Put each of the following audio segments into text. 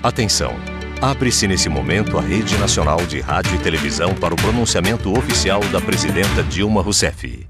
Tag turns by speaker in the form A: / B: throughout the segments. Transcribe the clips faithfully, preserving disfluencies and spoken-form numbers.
A: Atenção! Abre-se nesse momento a Rede Nacional de Rádio e Televisão para o pronunciamento oficial da presidenta Dilma Rousseff.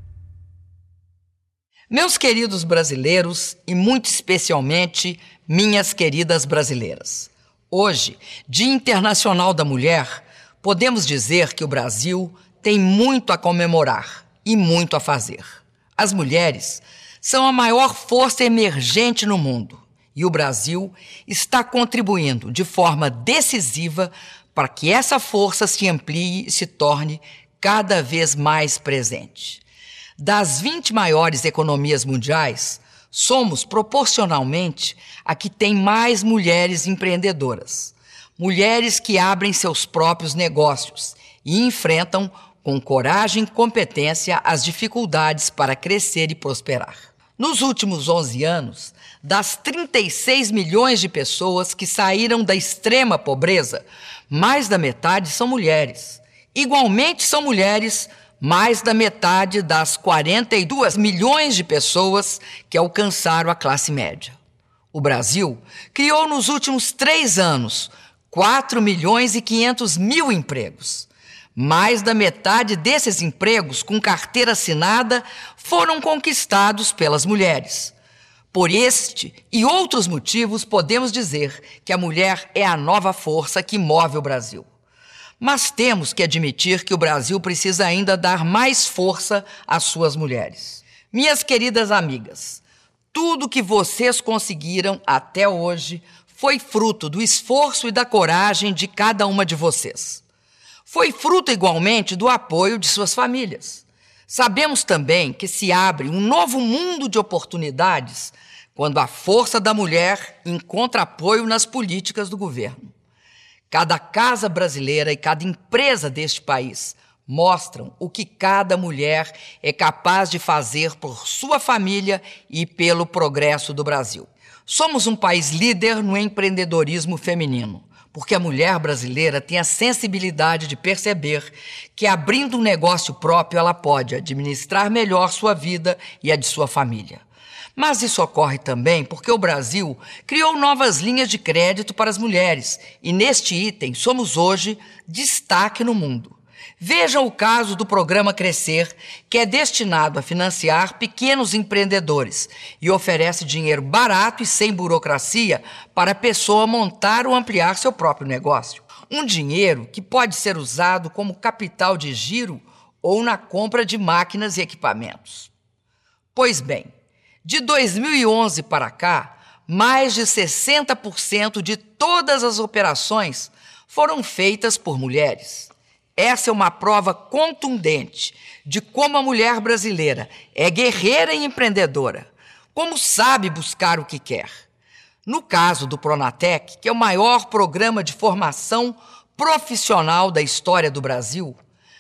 B: Meus queridos brasileiros e muito especialmente minhas queridas brasileiras, hoje, Dia Internacional da Mulher, podemos dizer que o Brasil tem muito a comemorar e muito a fazer. As mulheres são a maior força emergente no mundo e o Brasil está contribuindo de forma decisiva para que essa força se amplie e se torne cada vez mais presente. Das vinte maiores economias mundiais, somos proporcionalmente a que tem mais mulheres empreendedoras. Mulheres que abrem seus próprios negócios e enfrentam com coragem e competência as dificuldades para crescer e prosperar. Nos últimos onze anos, das trinta e seis milhões de pessoas que saíram da extrema pobreza, mais da metade são mulheres. Igualmente são mulheres mais da metade das quarenta e dois milhões de pessoas que alcançaram a classe média. O Brasil criou nos últimos três anos quatro milhões e quinhentos mil empregos. Mais da metade desses empregos com carteira assinada foram conquistados pelas mulheres. Por este e outros motivos, podemos dizer que a mulher é a nova força que move o Brasil. Mas temos que admitir que o Brasil precisa ainda dar mais força às suas mulheres. Minhas queridas amigas, tudo que vocês conseguiram até hoje foi fruto do esforço e da coragem de cada uma de vocês. Foi fruto igualmente do apoio de suas famílias. Sabemos também que se abre um novo mundo de oportunidades quando a força da mulher encontra apoio nas políticas do governo. Cada casa brasileira e cada empresa deste país mostram o que cada mulher é capaz de fazer por sua família e pelo progresso do Brasil. Somos um país líder no empreendedorismo feminino, porque a mulher brasileira tem a sensibilidade de perceber que, abrindo um negócio próprio, ela pode administrar melhor sua vida e a de sua família. Mas isso ocorre também porque o Brasil criou novas linhas de crédito para as mulheres e, neste item, somos hoje destaque no mundo. Vejam o caso do programa Crescer, que é destinado a financiar pequenos empreendedores e oferece dinheiro barato e sem burocracia para a pessoa montar ou ampliar seu próprio negócio. Um dinheiro que pode ser usado como capital de giro ou na compra de máquinas e equipamentos. Pois bem, de dois mil e onze para cá, mais de sessenta por cento de todas as operações foram feitas por mulheres. Essa é uma prova contundente de como a mulher brasileira é guerreira e empreendedora, como sabe buscar o que quer. No caso do Pronatec, que é o maior programa de formação profissional da história do Brasil,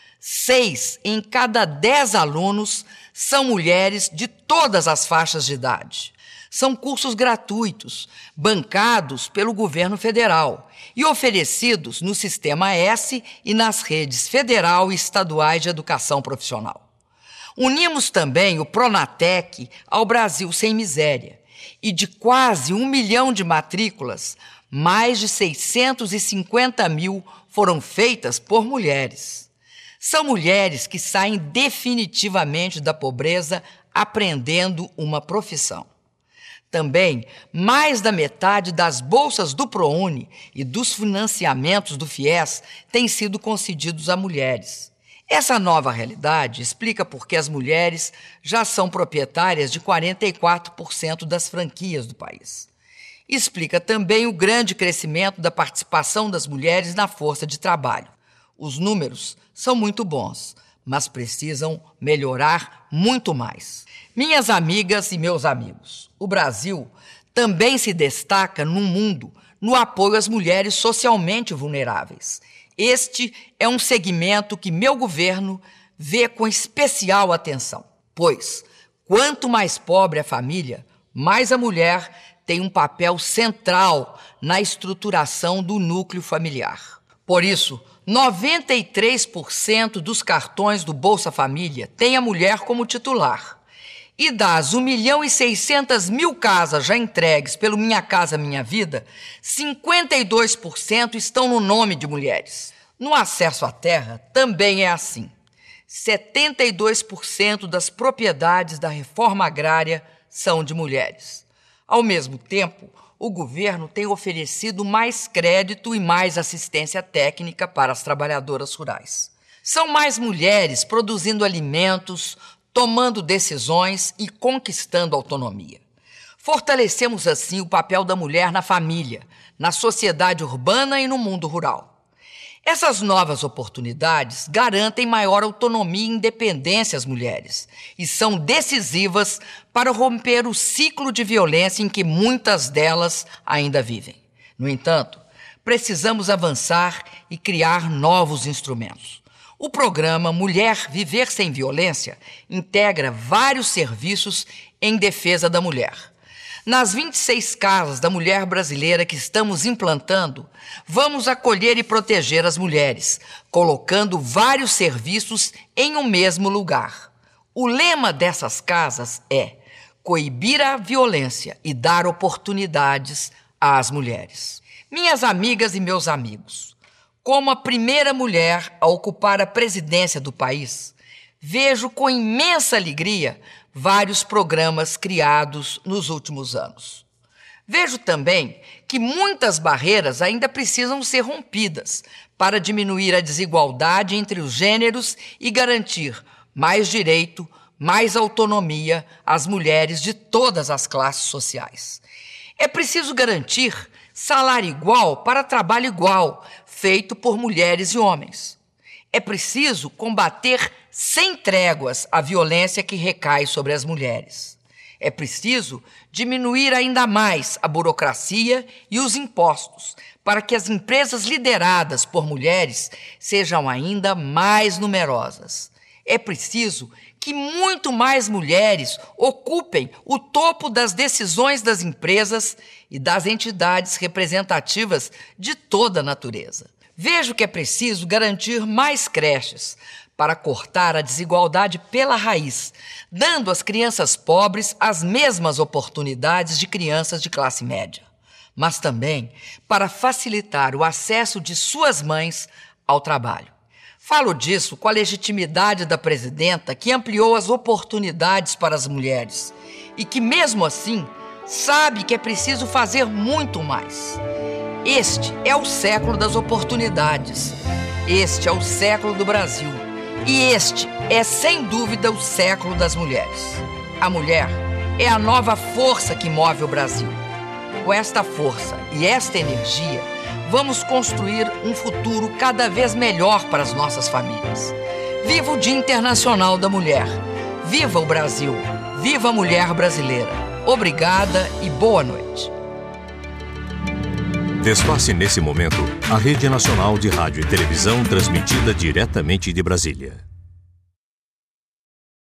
B: seis em cada dez alunos são mulheres de todas as faixas de idade. São cursos gratuitos, bancados pelo governo federal e oferecidos no Sistema S e nas redes federal e estaduais de educação profissional. Unimos também o Pronatec ao Brasil Sem Miséria e de quase um milhão de matrículas, mais de seiscentos e cinquenta mil foram feitas por mulheres. São mulheres que saem definitivamente da pobreza aprendendo uma profissão. Também, mais da metade das bolsas do ProUni e dos financiamentos do FIES têm sido concedidos a mulheres. Essa nova realidade explica por que as mulheres já são proprietárias de quarenta e quatro por cento das franquias do país. Explica também o grande crescimento da participação das mulheres na força de trabalho. Os números são muito bons, mas precisam melhorar muito mais. Minhas amigas e meus amigos, o Brasil também se destaca no mundo no apoio às mulheres socialmente vulneráveis. Este é um segmento que meu governo vê com especial atenção, pois, quanto mais pobre a família, mais a mulher tem um papel central na estruturação do núcleo familiar. Por isso, noventa e três por cento dos cartões do Bolsa Família têm a mulher como titular. E das um milhão e seiscentas mil casas já entregues pelo Minha Casa Minha Vida, cinquenta e dois por cento estão no nome de mulheres. No acesso à terra também é assim. setenta e dois por cento das propriedades da reforma agrária são de mulheres. Ao mesmo tempo, o governo tem oferecido mais crédito e mais assistência técnica para as trabalhadoras rurais. São mais mulheres produzindo alimentos, tomando decisões e conquistando autonomia. Fortalecemos assim o papel da mulher na família, na sociedade urbana e no mundo rural. Essas novas oportunidades garantem maior autonomia e independência às mulheres e são decisivas para romper o ciclo de violência em que muitas delas ainda vivem. No entanto, precisamos avançar e criar novos instrumentos. O programa Mulher Viver Sem Violência integra vários serviços em defesa da mulher. Nas vinte e seis casas da mulher brasileira que estamos implantando, vamos acolher e proteger as mulheres, colocando vários serviços em um mesmo lugar. O lema dessas casas é coibir a violência e dar oportunidades às mulheres. Minhas amigas e meus amigos, como a primeira mulher a ocupar a presidência do país, vejo com imensa alegria vários programas criados nos últimos anos. Vejo também que muitas barreiras ainda precisam ser rompidas para diminuir a desigualdade entre os gêneros e garantir mais direito, mais autonomia às mulheres de todas as classes sociais. É preciso garantir salário igual para trabalho igual, feito por mulheres e homens. É preciso combater sem tréguas a violência que recai sobre as mulheres. É preciso diminuir ainda mais a burocracia e os impostos para que as empresas lideradas por mulheres sejam ainda mais numerosas. É preciso que muito mais mulheres ocupem o topo das decisões das empresas e das entidades representativas de toda a natureza. Vejo que é preciso garantir mais creches para cortar a desigualdade pela raiz, dando às crianças pobres as mesmas oportunidades de crianças de classe média, mas também para facilitar o acesso de suas mães ao trabalho. Falo disso com a legitimidade da presidenta, que ampliou as oportunidades para as mulheres e que, mesmo assim, sabe que é preciso fazer muito mais. Este é o século das oportunidades. Este é o século do Brasil. E este é, sem dúvida, o século das mulheres. A mulher é a nova força que move o Brasil. Com esta força e esta energia, vamos construir um futuro cada vez melhor para as nossas famílias. Viva o Dia Internacional da Mulher! Viva o Brasil! Viva a mulher brasileira! Obrigada e boa noite!
A: Despace nesse momento a Rede Nacional de Rádio e Televisão, transmitida diretamente de Brasília.